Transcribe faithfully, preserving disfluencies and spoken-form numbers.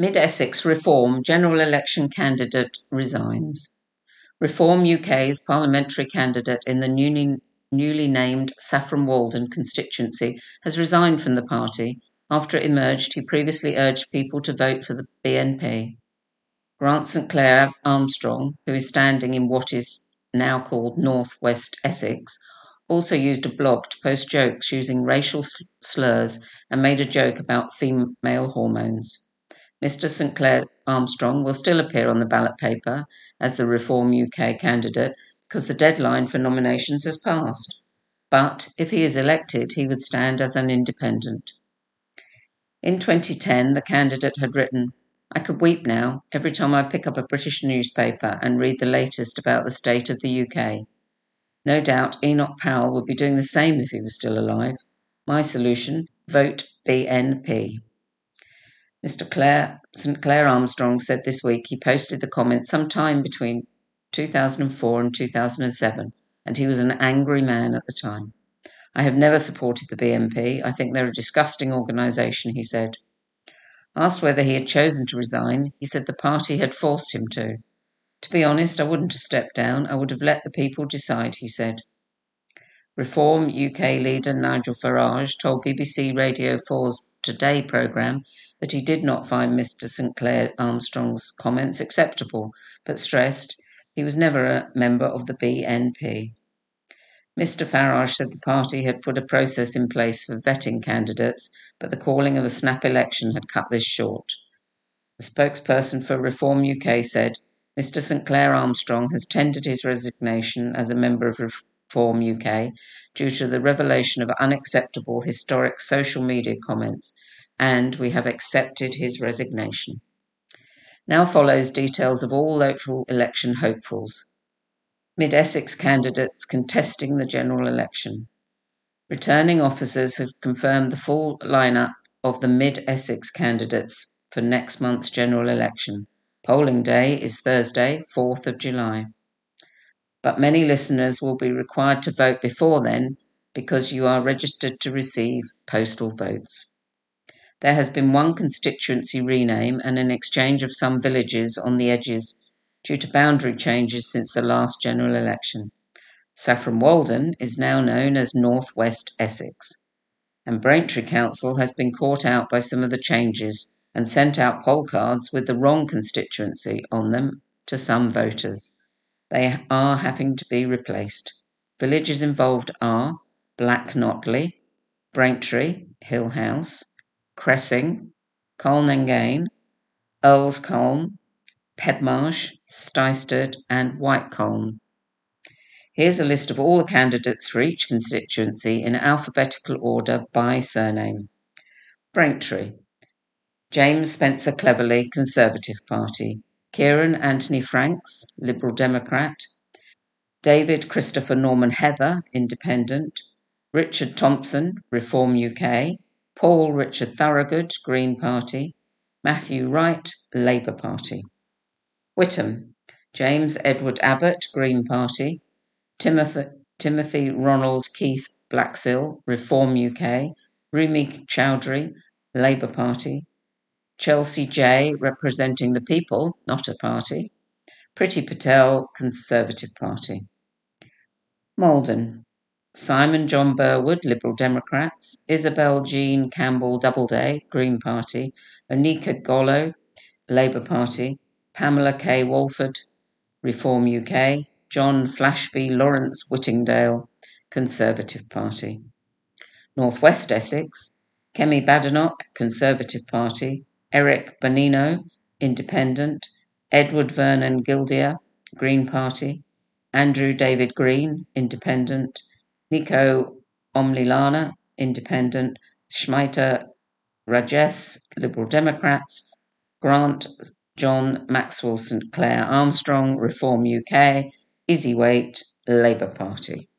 Mid-Essex Reform general election candidate resigns. Reform U K's parliamentary candidate in the newly, newly named Saffron Walden constituency has resigned from the party after it emerged he previously urged people to vote for the B N P. Grant Saint Clair Armstrong, who is standing in what is now called North West Essex, also used a blog to post jokes using racial slurs and made a joke about female hormones. Mister Saint Clair Armstrong will still appear on the ballot paper as the Reform U K candidate because the deadline for nominations has passed. But if he is elected, he would stand as an independent. In twenty ten, the candidate had written, "I could weep now every time I pick up a British newspaper and read the latest about the state of the U K. No doubt Enoch Powell would be doing the same if he was still alive. My solution, vote B N P." Mister Clair, Saint Clair Armstrong said this week he posted the comment sometime between two thousand four and two thousand seven, and he was an angry man at the time. "I have never supported the B N P. I think they're a disgusting organisation," he said. Asked whether he had chosen to resign, he said the party had forced him to. "To be honest, I wouldn't have stepped down. I would have let the people decide," he said. Reform U K leader Nigel Farage told B B C Radio four's Today programme that he did not find Mister Saint Clair Armstrong's comments acceptable, but stressed he was never a member of the B N P. Mister Farage said the party had put a process in place for vetting candidates, but the calling of a snap election had cut this short. A spokesperson for Reform U K said, "Mister Saint Clair Armstrong has tendered his resignation as a member of Reform U K due to the revelation of unacceptable historic social media comments, and we have accepted his resignation." Now follows details of all local election hopefuls. Mid-Essex candidates contesting the general election. Returning officers have confirmed the full lineup of the Mid-Essex candidates for next month's general election. Polling day is Thursday, fourth of July. But many listeners will be required to vote before then because you are registered to receive postal votes. There has been one constituency rename and an exchange of some villages on the edges due to boundary changes since the last general election. Saffron Walden is now known as North West Essex, and Braintree Council has been caught out by some of the changes and sent out poll cards with the wrong constituency on them to some voters. They are having to be replaced. Villages involved are Black Notley, Braintree, Hill House, Cressing, Colnengain, Earlscoln, Pedmarsh, Stystead and Whitecoln. Here's a list of all the candidates for each constituency in alphabetical order by surname. Braintree. James Spencer Cleverly, Conservative Party. Kieran Anthony Franks, Liberal Democrat. David Christopher Norman Heather, Independent. Richard Thompson, Reform U K. Paul Richard Thorogood, Green Party. Matthew Wright, Labour Party. Whittam. James Edward Abbott, Green Party. Timothy, Timothy Ronald Keith Blaxill, Reform U K. Rumi Chowdhury, Labour Party. Chelsea Jay, representing the people, not a party. Priti Patel, Conservative Party. Malden. Simon John Burwood, Liberal Democrats. Isabel Jean Campbell Doubleday, Green Party. Onika Gollo, Labour Party. Pamela K. Walford, Reform U K. John Flashby Lawrence Whittingdale, Conservative Party. North West Essex. Kemi Badenoch, Conservative Party. Eric Bonino, Independent. Edward Vernon Gildear, Green Party. Andrew David Green, Independent. Nico Omlilana, Independent. Shmita Rajesh, Liberal Democrats. Grant John Maxwell Saint Clair Armstrong, Reform U K. Izzy Waite, Labour Party.